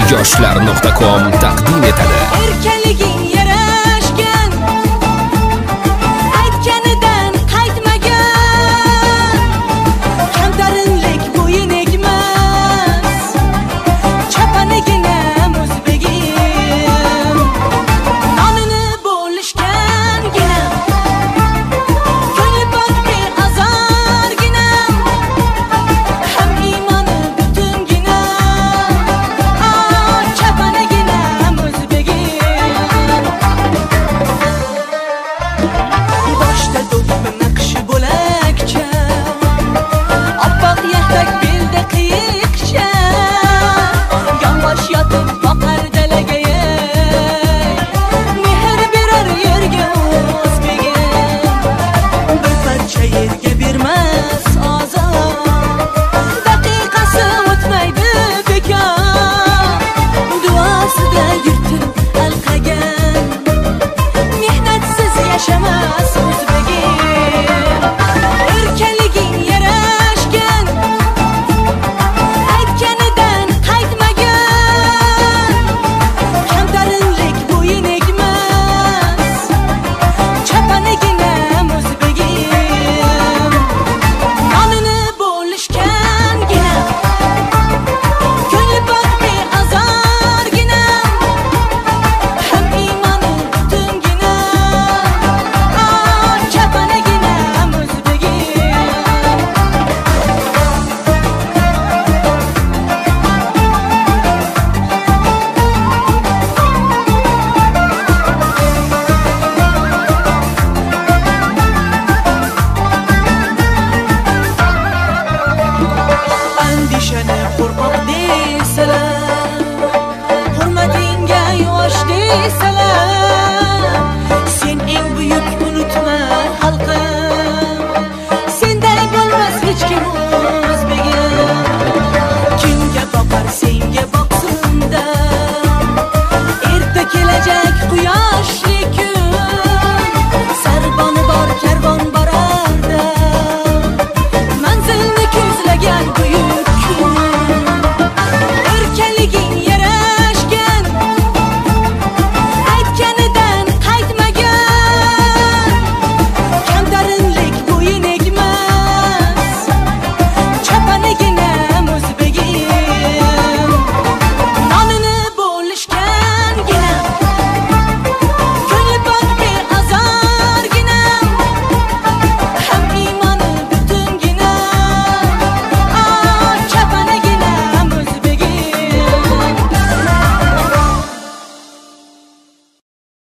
yoshlar.com taqdim etadi. Erkinliging yarashgan, aytganidan qaytmagan, kamtarinlik bo'yin egmas, chapanigina o'zbegim, nonini bo'lishgangina, ko'ngli pok beazorgina, ham iymoni butungina, chapanigina o'zbegim. Boshda do'ppi naqshi bo'lakcha, oppoq yaxtak belda qiyiqcha, yonbosh yotib boqar dalaga, mehr berar yerga o'zbegim. Bir parcha yerga bermas ozor, daqiqasi o'tmaydi bekor, duosida yurtin alqagan, mehnatsiz yashamas o'zbegim. Erkinliging yarashgan, aytganidan qaytmagan, kamtarinlik bo'yin egmas, chapanigina o'zbegim, nonini bo'lishgangina, ko'ngli pok beazorgina, ham iymoni butungina, chapanigina o'zbegim. Andishani qo'rqoq